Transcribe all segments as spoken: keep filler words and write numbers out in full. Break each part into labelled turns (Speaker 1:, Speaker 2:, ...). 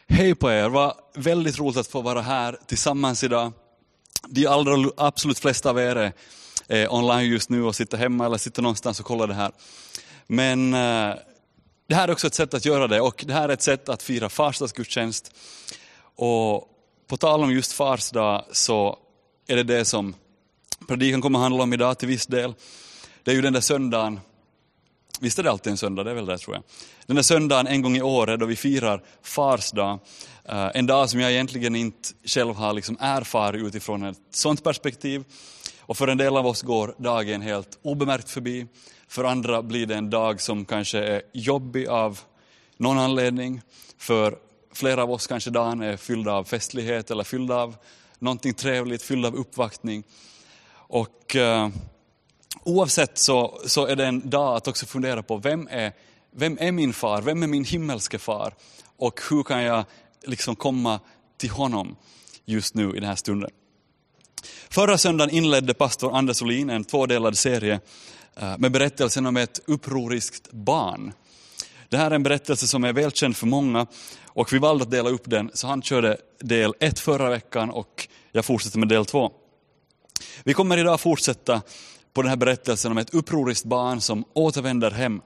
Speaker 1: Hej på er, vad väldigt roligt att få vara här tillsammans idag. De allra absolut flesta av er är eh, online just nu och sitter hemma eller sitter någonstans och kollar det här. Men eh, det här är också ett sätt att göra det, och det här är ett sätt att fira farsdagsgudstjänst. Och på tal om just farsdag så är det det som predikan kommer att handla om idag till viss del. Det är ju den där söndagen, visst är det alltid en söndag, det är väl det tror jag. Den där söndagen en gång i året då vi firar farsdag. En dag som jag egentligen inte själv har liksom erfarit utifrån ett sånt perspektiv. Och för en del av oss går dagen helt obemärkt förbi. För andra blir det en dag som kanske är jobbig av någon anledning. För flera av oss kanske dagen är fylld av festlighet eller fylld av någonting trevligt, fylld av uppvaktning. Och uh, oavsett så, så är det en dag att också fundera på vem är, vem är min far, vem är min himmelske far? Och hur kan jag liksom komma till honom just nu i den här stunden. Förra söndagen inledde pastor Anders Olin en tvådelad serie med berättelsen om ett upproriskt barn. Det här är en berättelse som är välkänd för många, och vi valde att dela upp den, så han körde del ett förra veckan och jag fortsätter med del två. Vi kommer idag fortsätta på den här berättelsen om ett upproriskt barn som återvänder hem.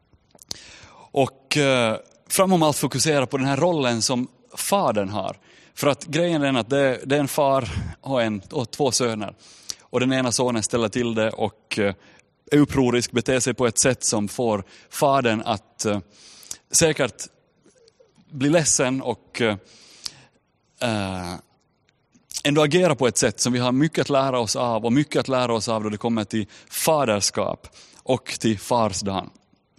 Speaker 1: Och eh, framom allt fokusera på den här rollen som fadern har. För att grejen är att det, det är en far och, en, och två söner. Och den ena sonen ställer till det och eh, är upprorisk, beter sig på ett sätt som får fadern att eh, säkert bli ledsen och eh, ändå agera på ett sätt som vi har mycket att lära oss av, och mycket att lära oss av då det kommer till faderskap och till farsdagen.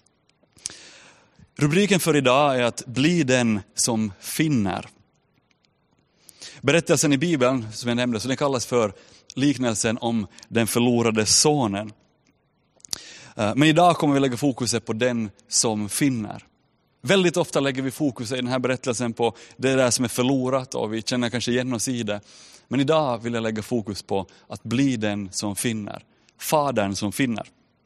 Speaker 1: Rubriken för idag är att bli den som finner. Berättelsen i Bibeln som jag nämnde, så den kallas för liknelsen om den förlorade sonen. Men idag kommer vi lägga fokuset på den som finner. Väldigt ofta lägger vi fokus i den här berättelsen på det där som är förlorat, och vi känner kanske igen oss i det. Men idag vill jag lägga fokus på att bli den som finner. Fadern som finner.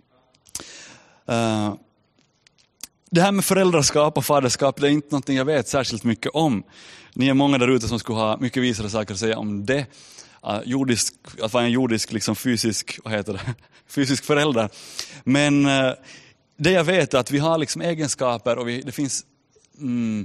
Speaker 1: Uh, det här med föräldraskap och faderskap, det är inte någonting jag vet särskilt mycket om. Ni är många där ute som skulle ha mycket visare saker att säga om det. Uh, jordisk, att vara en jordisk, liksom fysisk, vad heter det? fysisk förälder. Men uh, det jag vet är att vi har liksom egenskaper, och vi, det finns mm,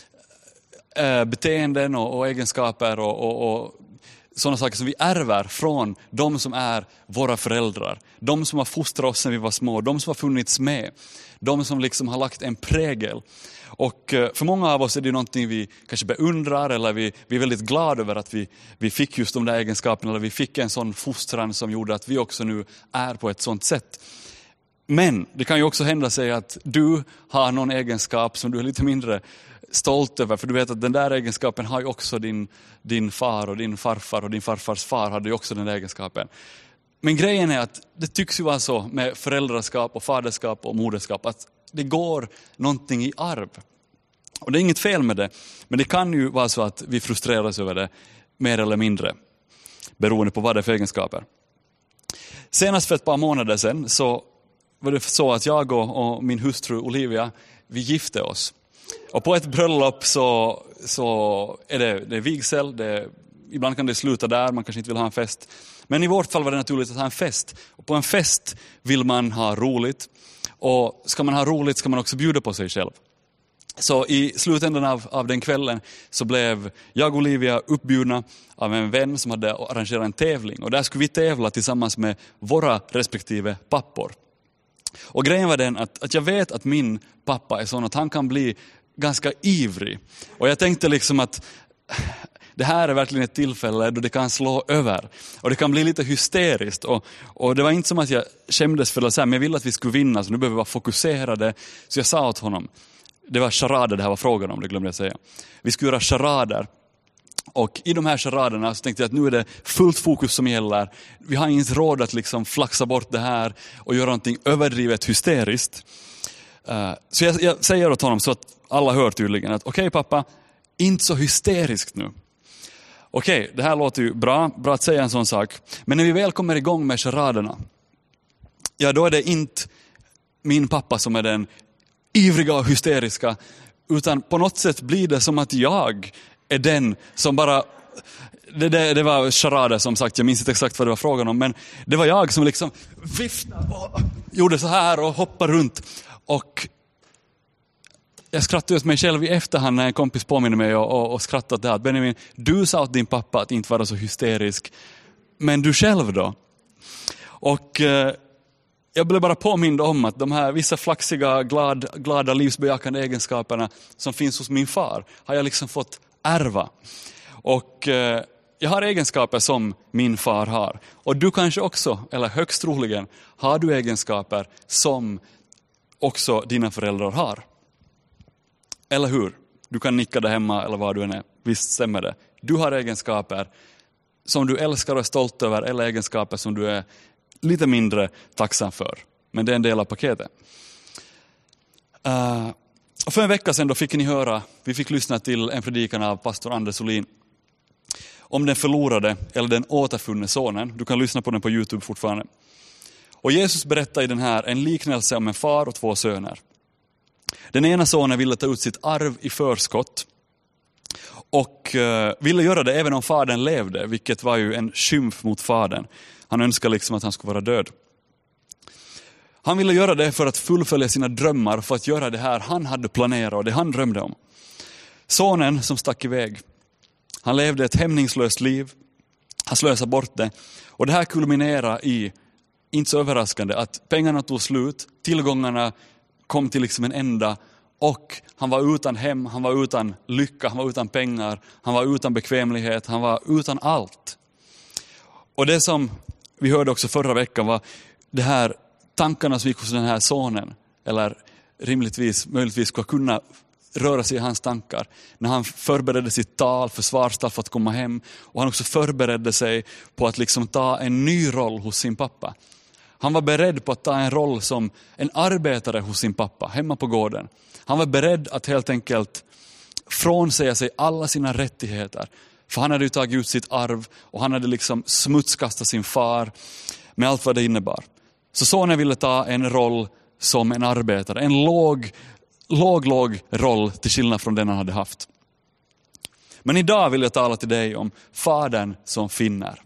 Speaker 1: äh, beteenden och, och egenskaper och, och, och sådana saker som vi ärver från de som är våra föräldrar. De som har fostrat oss när vi var små, de som har funnits med. De som liksom har lagt en prägel. Och för många av oss är det någonting vi kanske beundrar, eller vi, vi är väldigt glada över att vi, vi fick just de där egenskaperna, eller vi fick en sån fostran som gjorde att vi också nu är på ett sånt sätt. Men det kan ju också hända sig att du har någon egenskap som du är lite mindre stolt över. För du vet att den där egenskapen har ju också din, din far och din farfar och din farfars far hade ju också den där egenskapen. Men grejen är att det tycks ju vara så med föräldraskap och faderskap och moderskap att det går någonting i arv. Och det är inget fel med det. Men det kan ju vara så att vi frustreras över det mer eller mindre. Beroende på vad det är för egenskaper. Senast för ett par månader sedan så var det så att jag och min hustru Olivia, vi gifte oss. Och på ett bröllop så, så är det, det är vigsel. Det, ibland kan det sluta där, man kanske inte vill ha en fest. Men i vårt fall var det naturligt att ha en fest. Och på en fest vill man ha roligt. Och ska man ha roligt ska man också bjuda på sig själv. Så i slutändan av, av den kvällen så blev jag och Olivia uppbjudna av en vän som hade arrangerat en tävling. Och där skulle vi tävla tillsammans med våra respektive pappor. Och grejen var den att, att jag vet att min pappa är sån att han kan bli ganska ivrig. Och jag tänkte liksom att det här är verkligen ett tillfälle då det kan slå över. Och det kan bli lite hysteriskt. Och, och det var inte som att jag skämdes för det så här, men jag ville att vi skulle vinna, så nu behöver vi vara fokuserade. Så jag sa åt honom, det var charader det här var frågan om, det glömde jag säga. Vi skulle göra charader. Och i de här charaderna så tänkte jag att nu är det fullt fokus som gäller. Vi har inte råd att liksom flaxa bort det här och göra någonting överdrivet hysteriskt. Uh, så jag, jag säger åt honom så att alla hör tydligen att okej okay, pappa, inte så hysteriskt nu. Okej, okay, det här låter ju bra, bra att säga en sån sak. Men när vi väl kommer igång med charaderna, ja då är det inte min pappa som är den ivriga och hysteriska, utan på något sätt blir det som att jag är den som bara... Det, det, det var charader som sagt, jag minns inte exakt vad det var frågan om, men det var jag som liksom viftade och gjorde så här och hoppade runt. Och jag skrattade åt mig själv i efterhand när en kompis påminner mig och, och, och skrattade åt det här. Benjamin, du sa åt din pappa att inte vara så hysterisk, men du själv då? Och eh, jag blev bara påmind om att de här vissa flaxiga, glad, glada, livsbejakande egenskaperna som finns hos min far har jag liksom fått ärva. Och eh, jag har egenskaper som min far har. Och du kanske också, eller högst troligen, har du egenskaper som också dina föräldrar har. Eller hur? Du kan nicka där hemma eller vad du än är. Visst stämmer det. Du har egenskaper som du älskar och är stolt över, eller egenskaper som du är lite mindre tacksam för. Men det är en del av paketet. Uh, och för en vecka sedan då fick ni höra, vi fick lyssna till en predikan av pastor Anders Olin om den förlorade eller den återfunne sonen. Du kan lyssna på den på YouTube fortfarande. Och Jesus berättar i den här en liknelse om en far och två söner. Den ena sonen ville ta ut sitt arv i förskott och uh, ville göra det även om fadern levde, vilket var ju en skymf mot fadern. Han önskade liksom att han skulle vara död. Han ville göra det för att fullfölja sina drömmar, för att göra det här han hade planerat och det han drömde om. Sonen som stack iväg, han levde ett hämningslöst liv, han slösade bort det. Och det här kulminerade i, inte så överraskande, att pengarna tog slut, tillgångarna kom till liksom en ända och han var utan hem, han var utan lycka, han var utan pengar, han var utan bekvämlighet, han var utan allt. Och det som vi hörde också förra veckan var det här tankarna som gick hos den här sonen, eller rimligtvis, möjligtvis skulle kunna röra sig i hans tankar. När han förberedde sitt tal, försvarstal för att komma hem, och han också förberedde sig på att liksom ta en ny roll hos sin pappa. Han var beredd på att ta en roll som en arbetare hos sin pappa, hemma på gården. Han var beredd att helt enkelt frånsäga sig alla sina rättigheter. För han hade ju tagit ut sitt arv och han hade liksom smutskastat sin far med allt vad det innebar. Så sonen ville ta en roll som en arbetare. En låg, låg, låg roll till skillnad från den han hade haft. Men idag vill jag tala till dig om fadern som finner.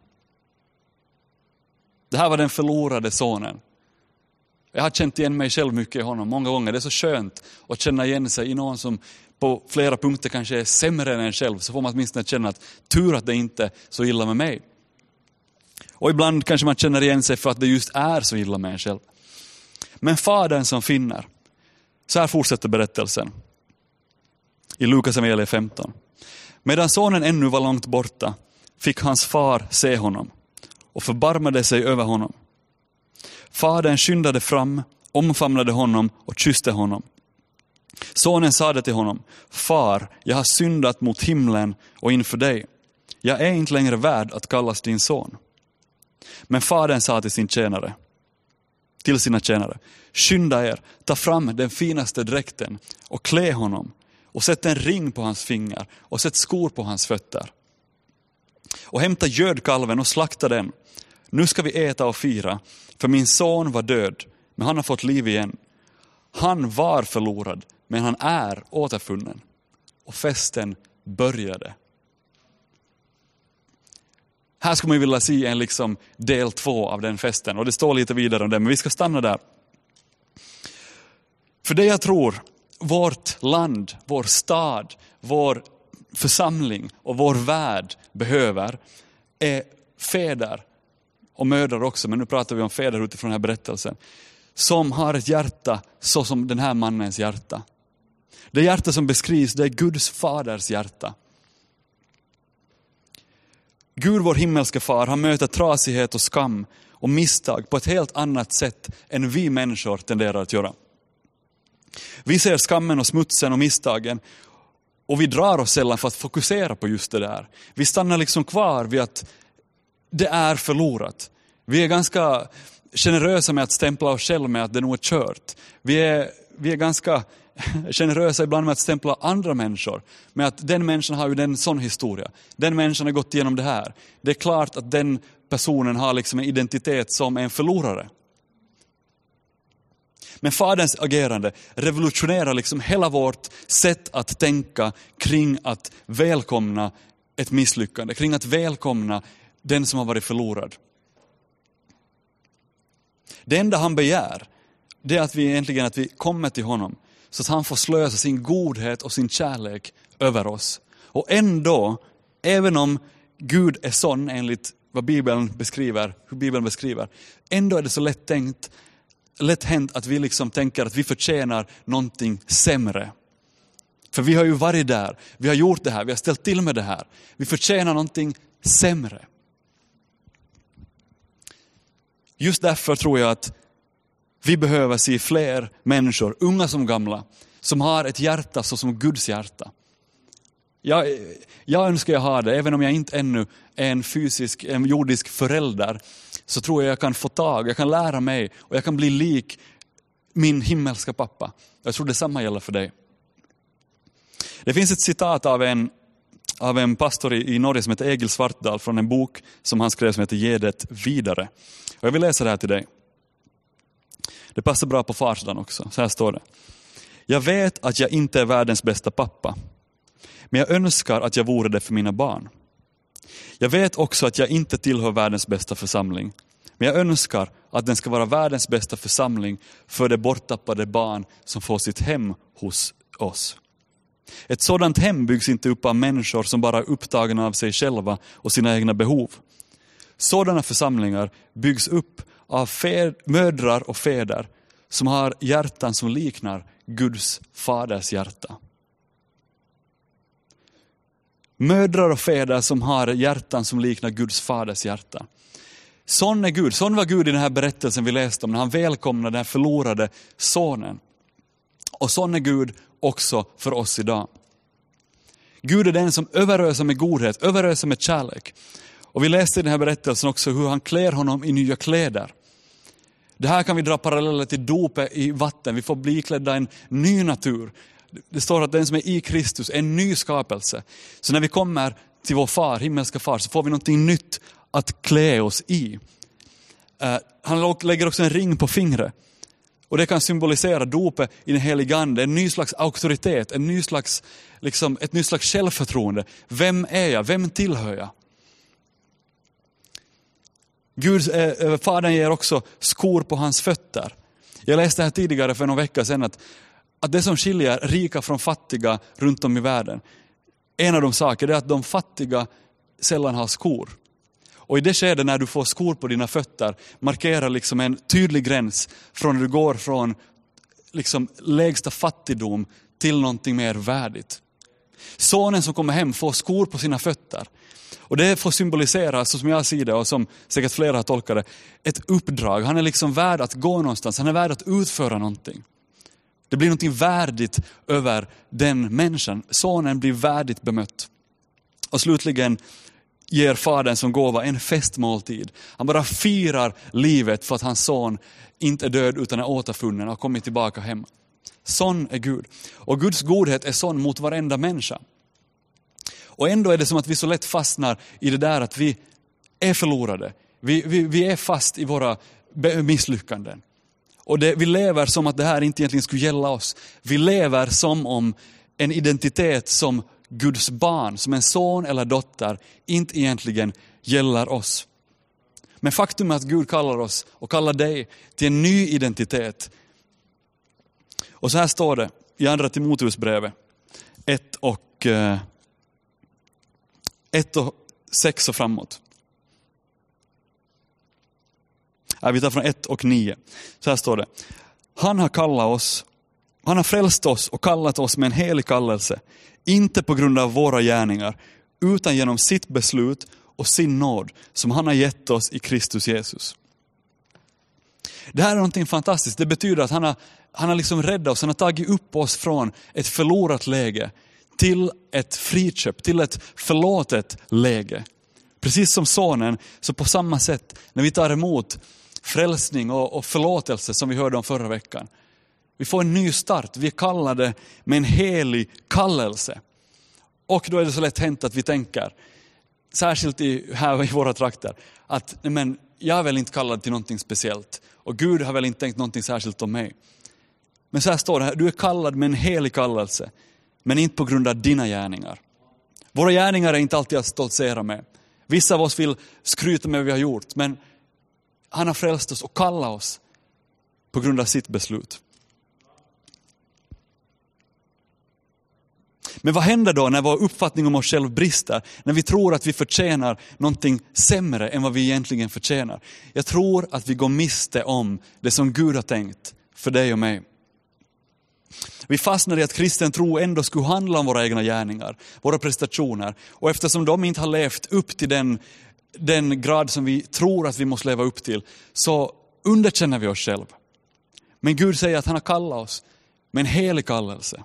Speaker 1: Det här var den förlorade sonen. Jag har känt igen mig själv mycket i honom många gånger. Det är så skönt att känna igen sig i någon som på flera punkter kanske är sämre än en själv. Så får man åtminstone känna att tur att det inte är så illa med mig. Och ibland kanske man känner igen sig för att det just är så illa med en själv. Men fadern som finner. Så här fortsätter berättelsen. I Lukas evangeliet femton. Medan sonen ännu var långt borta fick hans far se honom och förbarmade sig över honom. Fadern skyndade fram, omfamnade honom och kysste honom. Sonen sade till honom: Far, jag har syndat mot himlen och inför dig. Jag är inte längre värd att kallas din son. Men fadern sa till sin tjänare, till sina tjänare: Skynda er, ta fram den finaste dräkten och klä honom och sätt en ring på hans fingrar och sätt skor på hans fötter. Och hämta gödkalven och slakta den. Nu ska vi äta och fira, för min son var död, men han har fått liv igen. Han var förlorad, men han är återfunnen. Och festen började. Här ska man vilja se en liksom del två av den festen. Och det står lite vidare om det, men vi ska stanna där. För det jag tror, vårt land, vår stad, vår församling och vår värld behöver är fäder och mödrar också. Men nu pratar vi om fäder utifrån den här berättelsen. Som har ett hjärta så som den här mannens hjärta. Det hjärta som beskrivs, det är Guds faders hjärta. Gud, vår himmelska far, han möter trasighet och skam och misstag på ett helt annat sätt än vi människor tenderar att göra. Vi ser skammen och smutsen och misstagen och vi drar oss sällan för att fokusera på just det där. Vi stannar liksom kvar vid att det är förlorat. Vi är ganska generösa med att stämpla oss själva med att det nog är kört. Vi är, vi är ganska generösa ibland med att stämpla andra människor med att den människan har ju den sån historia. Den människan har gått igenom det här. Det är klart att den personen har liksom en identitet som en förlorare. Men Faderns agerande revolutionerar liksom hela vårt sätt att tänka kring att välkomna ett misslyckande, kring att välkomna den som har varit förlorad. Det enda han begär, det är att vi egentligen att vi kommer till honom så att han får slösa sin godhet och sin kärlek över oss. Och ändå, även om Gud är sån enligt vad Bibeln beskriver, hur Bibeln beskriver, ändå är det så lätt tänkt, lätt hänt att vi liksom tänker att vi förtjänar någonting sämre. För vi har ju varit där, vi har gjort det här, vi har ställt till med det här. Vi förtjänar någonting sämre. Just därför tror jag att vi behöver se fler människor, unga som gamla, som har ett hjärta så som Guds hjärta. Jag, jag önskar jag ha det, även om jag inte ännu är en fysisk, en jordisk förälder, så tror jag jag kan få tag, jag kan lära mig och jag kan bli lik min himmelska pappa. Jag tror detsamma gäller för dig. Det finns ett citat av en, av en pastor i, i Norge som heter Egil Svartdal från en bok som han skrev som heter Ge det vidare. Och jag vill läsa det här till dig. Det passar bra på farsdagen också. Så här står det. Jag vet att jag inte är världens bästa pappa. Men jag önskar att jag vore det för mina barn. Jag vet också att jag inte tillhör världens bästa församling. Men jag önskar att den ska vara världens bästa församling för det borttappade barn som får sitt hem hos oss. Ett sådant hem byggs inte upp av människor som bara är upptagna av sig själva och sina egna behov. Sådana församlingar byggs upp av fäd, mödrar och fäder som har hjärtan som liknar Guds faders hjärta. Mödrar och fäder som har hjärtan som liknar Guds faders hjärta. Sån är Gud. Sån var Gud i den här berättelsen vi läste om när han välkomnade den här förlorade sonen. Och sån är Gud också för oss idag. Gud är den som överöser med godhet, överöser med kärlek. Och vi läste i den här berättelsen också hur han klär honom i nya kläder. Det här kan vi dra paralleller till dopet i vatten. Vi får bli klädda en ny natur. Det står att den som är i Kristus är en ny skapelse. Så när vi kommer till vår far, himmelska far, så får vi någonting nytt att klä oss i. Uh, han lägger också en ring på fingret. Och det kan symbolisera dopet i den helige ande. En ny slags auktoritet, en ny slags, liksom, ett nytt slags självförtroende. Vem är jag? Vem tillhör jag? Gud, eh, Fadern ger också skor på hans fötter. Jag läste här tidigare för någon vecka sedan att, att det som skiljer rika från fattiga runt om i världen, en av de saker är att de fattiga sällan har skor. Och i det skedet när du får skor på dina fötter markerar liksom en tydlig gräns från när du går från liksom lägsta fattigdom till någonting mer värdigt. Sonen som kommer hem får skor på sina fötter. Och det får symbolisera, så som jag ser det och som säkert flera har tolkat det, ett uppdrag. Han är liksom värd att gå någonstans, han är värd att utföra någonting. Det blir någonting värdigt över den människan. Sonen blir värdigt bemött. Och slutligen ger fadern som gåva en festmåltid. Han bara firar livet för att hans son inte är död utan är återfunnen och har kommit tillbaka hem. Sån är Gud. Och Guds godhet är sån mot varenda människa. Och ändå är det som att vi så lätt fastnar i det där att vi är förlorade. Vi, vi, vi är fast i våra misslyckanden. Och det, vi lever som att det här inte egentligen skulle gälla oss. Vi lever som om en identitet som Guds barn, som en son eller dotter, inte egentligen gäller oss. Men faktum är att Gud kallar oss och kallar dig till en ny identitet. Och så här står det i andra Timoteusbrevet ett och, eh, ett och sex och framåt. Ja, vi tar från ett och nio. Så här står det. Han har kallat oss, han har frälst oss och kallat oss med en helig kallelse. Inte på grund av våra gärningar, utan genom sitt beslut och sin nåd som han har gett oss i Kristus Jesus. Det här är någonting fantastiskt. Det betyder att han har, han har liksom räddat oss, han har tagit upp oss från ett förlorat läge till ett friköp, till ett förlåtet läge. Precis som sonen, så på samma sätt när vi tar emot frälsning och, och förlåtelse som vi hörde om förra veckan. Vi får en ny start, vi är kallade med en helig kallelse. Och då är det så lätt hänt att vi tänker, särskilt i, här i våra trakter, att men, jag är väl inte kallad till någonting speciellt. Och Gud har väl inte tänkt någonting särskilt om mig. Men så här står det här, du är kallad med en helig kallelse, men inte på grund av dina gärningar. Våra gärningar är inte alltid att stoltsera med. Vissa av oss vill skryta med vad vi har gjort, men han har frälst oss och kallat oss på grund av sitt beslut. Men vad händer då när vår uppfattning om oss själv brister? När vi tror att vi förtjänar någonting sämre än vad vi egentligen förtjänar. Jag tror att vi går miste om det som Gud har tänkt för dig och mig. Vi fastnar i att kristen tro ändå skulle handla om våra egna gärningar, våra prestationer. Och eftersom de inte har levt upp till den, den grad som vi tror att vi måste leva upp till, så underkänner vi oss själva. Men Gud säger att han har kallat oss med en helig kallelse.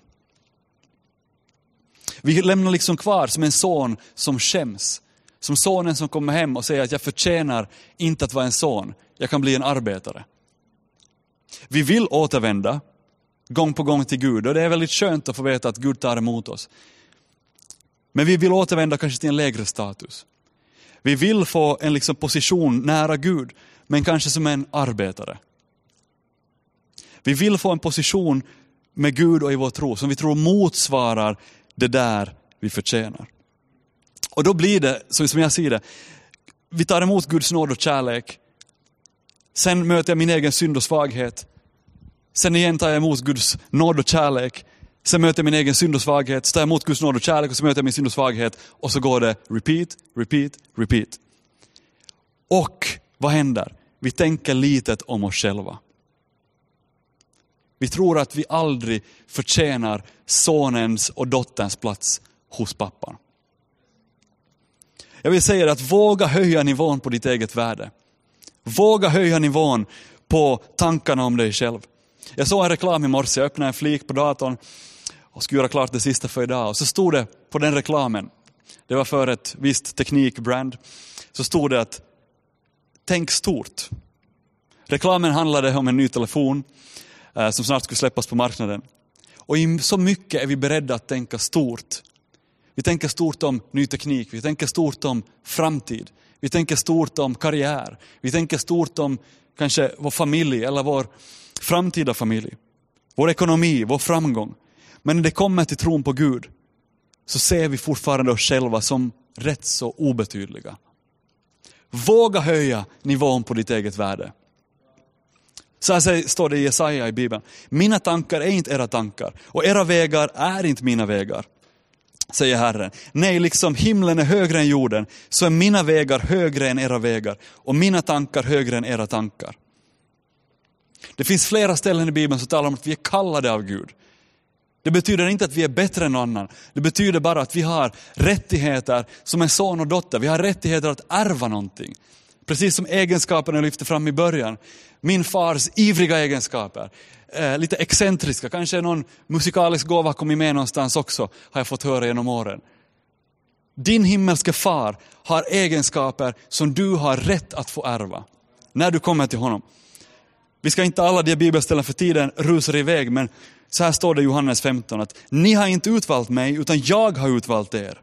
Speaker 1: Vi lämnar liksom kvar som en son som skäms. Som sonen som kommer hem och säger att jag förtjänar inte att vara en son. Jag kan bli en arbetare. Vi vill återvända gång på gång till Gud. Och det är väldigt skönt att få veta att Gud tar emot oss. Men vi vill återvända kanske till en lägre status. Vi vill få en liksom position nära Gud, men kanske som en arbetare. Vi vill få en position med Gud och i vår tro som vi tror motsvarar det där vi förtjänar. Och då blir det, som jag ser det, vi tar emot Guds nåd och kärlek. Sen möter jag min egen synd och svaghet. Sen igen tar jag emot Guds nåd och kärlek. Sen möter jag min egen synd och svaghet. Så tar jag emot Guds nåd och kärlek och så möter jag min synd och svaghet. Och så går det repeat, repeat, repeat. Och vad händer? Vi tänker litet om oss själva. Vi tror att vi aldrig förtjänar sonens och dotterns plats hos pappan. Jag vill säga att våga höja nivån på ditt eget värde. Våga höja nivån på tankarna om dig själv. Jag såg en reklam i morse, jag öppnade en flik på datorn och skulle göra klart det sista för idag. Och så stod det på den reklamen, det var för ett visst teknikbrand, så stod det att tänk stort. Reklamen handlade om en ny telefon eh, som snart skulle släppas på marknaden. Och i så mycket är vi beredda att tänka stort. Vi tänker stort om ny teknik, vi tänker stort om framtid. Vi tänker stort om karriär. Vi tänker stort om kanske vår familj eller vår framtida familj. Vår ekonomi, vår framgång. Men när det kommer till tron på Gud så ser vi fortfarande oss själva som rätt så obetydliga. Våga höja nivån på ditt eget värde. Så här står det i Jesaja i Bibeln. Mina tankar är inte era tankar och era vägar är inte mina vägar, säger Herren. Nej, liksom himlen är högre än jorden så är mina vägar högre än era vägar och mina tankar högre än era tankar. Det finns flera ställen i Bibeln som talar om att vi är kallade av Gud. Det betyder inte att vi är bättre än någon annan. Det betyder bara att vi har rättigheter som en son och dotter. Vi har rättigheter att ärva någonting. Precis som egenskaperna jag lyfte fram i början. Min fars ivriga egenskaper. Eh, lite excentriska. Kanske någon musikalisk gåva kommit med någonstans också. Har jag fått höra genom åren. Din himmelske far har egenskaper som du har rätt att få ärva. När du kommer till honom. Vi ska inte alla de bibelställen för tiden rusar iväg. Men så här står det i Johannes femton. Att ni har inte utvalt mig utan jag har utvalt er.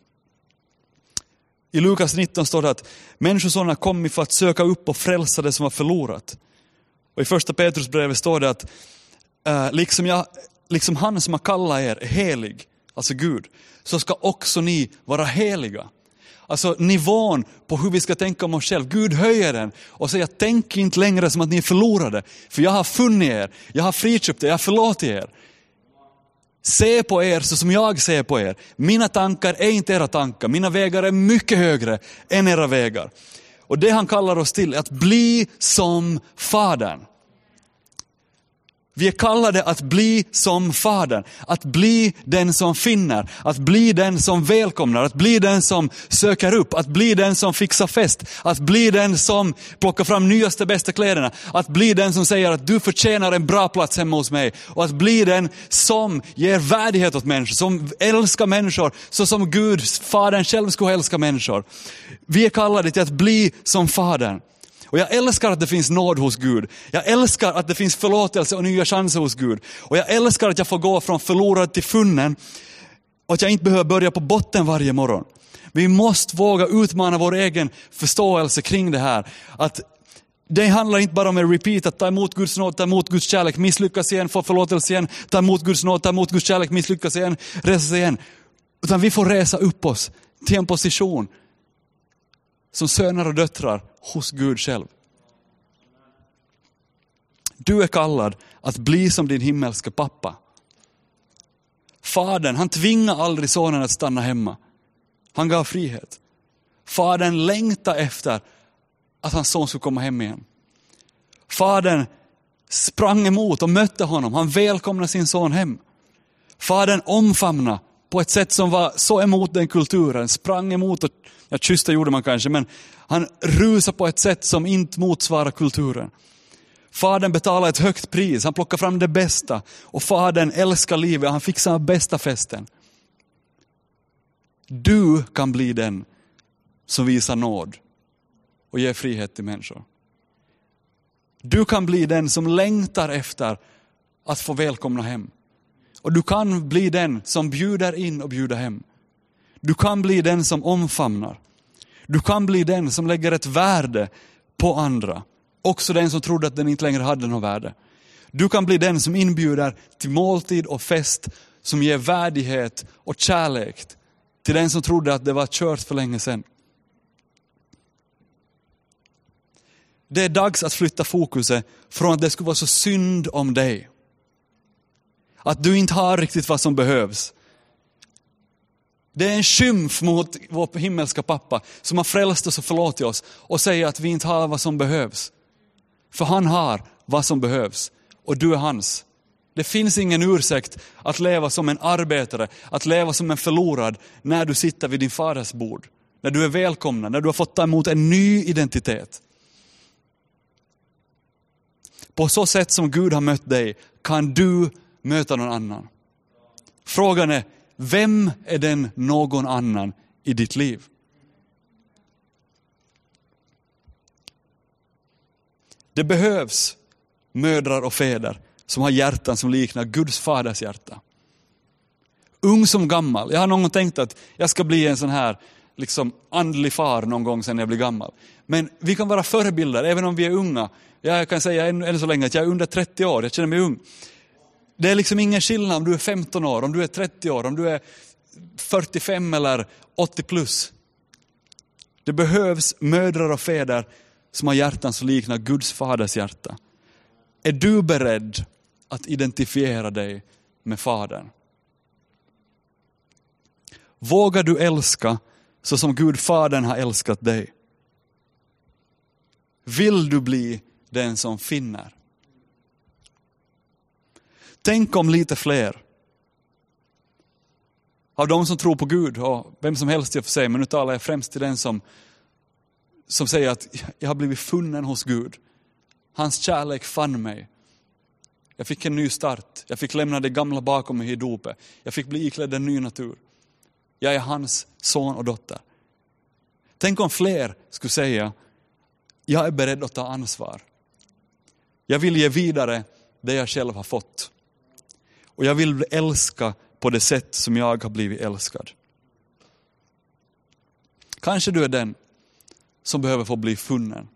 Speaker 1: I Lukas nitton står det att människosonen kommit för att söka upp och frälsa det som var förlorat. Och i första Petrusbrevet står det att äh, liksom, jag, liksom han som har kallat er är helig, alltså Gud, så ska också ni vara heliga. Alltså nivån på hur vi ska tänka om oss själv. Gud höjer den och säger tänk inte längre som att ni är förlorade. För jag har funnit er, jag har friköpt er, jag har förlåtit er. Se på er så som jag ser på er. Mina tankar är inte era tankar. Mina vägar är mycket högre än era vägar. Och det han kallar oss till är att bli som Fadern. Vi är kallade att bli som Fadern. Att bli den som finner. Att bli den som välkomnar. Att bli den som söker upp. Att bli den som fixar fest. Att bli den som plockar fram nyaste bästa kläderna. Att bli den som säger att du förtjänar en bra plats hemma hos mig. Och att bli den som ger värdighet åt människor. Som älskar människor så som Gud, Fadern själv skulle älska människor. Vi är kallade till att bli som Fadern. Och jag älskar att det finns nåd hos Gud. Jag älskar att det finns förlåtelse och nya chanser hos Gud. Och jag älskar att jag får gå från förlorad till funnen. Och att jag inte behöver börja på botten varje morgon. Vi måste våga utmana vår egen förståelse kring det här. Att Det handlar inte bara om en repeat, att ta emot Guds nåd, ta emot Guds kärlek, misslyckas igen, få förlåtelse igen, ta emot Guds nåd, ta emot Guds kärlek, misslyckas igen, resa sig igen. Utan vi får resa upp oss till en position som söner och döttrar hos Gud själv. Du är kallad att bli som din himmelska pappa. Fadern, han tvingar aldrig sonen att stanna hemma. Han gav frihet. Fadern längtar efter att hans son skulle komma hem igen. Fadern sprang emot och mötte honom. Han välkomnade sin son hem. Fadern omfamnade på ett sätt som var så emot den kulturen. Sprang emot och, ja, kyssta gjorde man kanske, men han rusade på ett sätt som inte motsvarar kulturen. Fadern betalade ett högt pris. Han plockade fram det bästa. Och fadern älskar livet. Han fixar den bästa festen. Du kan bli den som visar nåd och ger frihet till människor. Du kan bli den som längtar efter att få välkomna hem. Och du kan bli den som bjuder in och bjuder hem. Du kan bli den som omfamnar. Du kan bli den som lägger ett värde på andra. Också den som trodde att den inte längre hade något värde. Du kan bli den som inbjuder till måltid och fest som ger värdighet och kärlek till den som trodde att det var kört för länge sedan. Det är dags att flytta fokuset från att det skulle vara så synd om dig. Att du inte har riktigt vad som behövs. Det är en skymf mot vår himmelska pappa som har frälst oss och förlåtit oss och säger att vi inte har vad som behövs. För han har vad som behövs och du är hans. Det finns ingen ursäkt att leva som en arbetare, att leva som en förlorad när du sitter vid din faders bord. När du är välkomna, när du har fått ta emot en ny identitet. På så sätt som Gud har mött dig kan du möta någon annan. Frågan är, vem är den någon annan i ditt liv? Det behövs mödrar och fäder som har hjärtan som liknar Guds faders hjärta. Ung som gammal. Jag har någon gång tänkt att jag ska bli en sån här liksom andlig far någon gång sen jag blir gammal. Men vi kan vara förebilder även om vi är unga. Jag kan säga än, än så länge att jag är under trettio år. Jag känner mig ung. Det är liksom ingen skillnad om du är femton år, om du är trettio år, om du är fyrtiofem eller åttio plus. Det behövs mödrar och fäder som har hjärtan som liknar Guds faders hjärta. Är du beredd att identifiera dig med fadern? Vågar du älska så som Gud fadern har älskat dig? Vill du bli den som finner? Tänk om lite fler av de som tror på Gud, och vem som helst jag får säga, men nu talar jag främst till den som, som säger att jag har blivit funnen hos Gud. Hans kärlek fann mig. Jag fick en ny start. Jag fick lämna det gamla bakom mig i dopet. Jag fick bli iklädd en ny natur. Jag är hans son och dotter. Tänk om fler skulle säga, jag är beredd att ta ansvar. Jag vill ge vidare det jag själv har fått. Och jag vill älska på det sätt som jag har blivit älskad. Kanske du är den som behöver få bli funnen.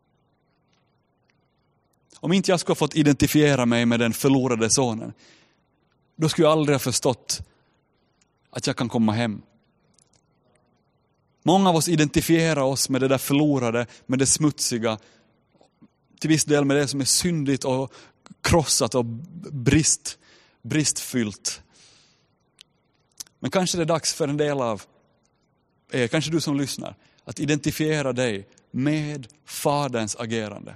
Speaker 1: Om inte jag skulle ha fått identifiera mig med den förlorade sonen, då skulle jag aldrig ha förstått att jag kan komma hem. Många av oss identifierar oss med det där förlorade, med det smutsiga, till viss del med det som är syndigt och krossat och brist, bristfyllt. Men kanske det är dags för en del av er, kanske du som lyssnar, att identifiera dig med faderns agerande.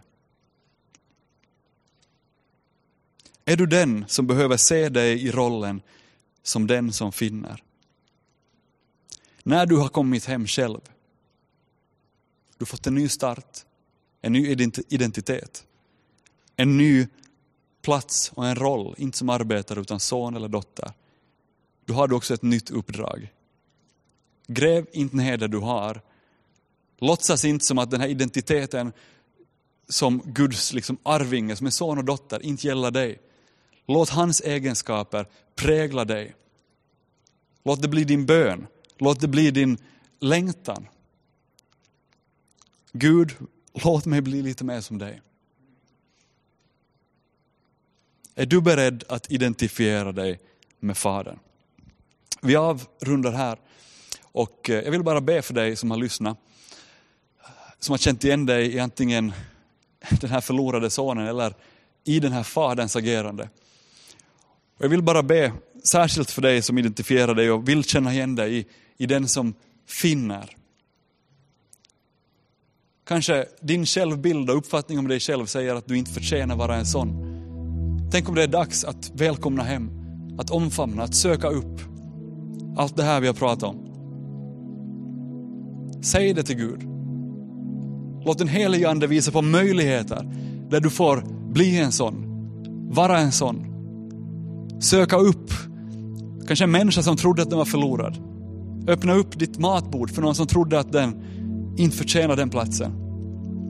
Speaker 1: Är du den som behöver se dig i rollen som den som finner? När du har kommit hem själv, du har fått en ny start, en ny identitet, en ny plats och en roll, inte som arbetare utan son eller dotter. Du har också ett nytt uppdrag. Gräv inte ner det du har. Låtsas inte som att den här identiteten som Guds liksom arvinge, som en son och dotter, inte gäller dig. Låt hans egenskaper prägla dig. Låt det bli din bön. Låt det bli din längtan. Gud, låt mig bli lite mer som dig. Är du beredd att identifiera dig med Fadern? Vi avrundar här. Och jag vill bara be för dig som har lyssnat. Som har känt igen dig i antingen den här förlorade sonen eller i den här faderns agerande. Och jag vill bara be särskilt för dig som identifierar dig och vill känna igen dig i, i den som finner. Kanske din självbild och uppfattning om dig själv säger att du inte förtjänar vara en sån. Tänk om det är dags att välkomna hem, att omfamna, att söka upp allt det här vi har pratat om. Säg det till Gud. Låt den helige ande visa på möjligheter där du får bli en sån, vara en sån. Söka upp kanske en människa som trodde att den var förlorad. Öppna upp ditt matbord för någon som trodde att den inte förtjänade den platsen.